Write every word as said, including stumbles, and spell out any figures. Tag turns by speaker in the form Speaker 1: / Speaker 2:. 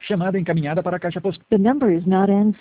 Speaker 1: Chamada encaminhada para a caixa postal.
Speaker 2: The number is not answered.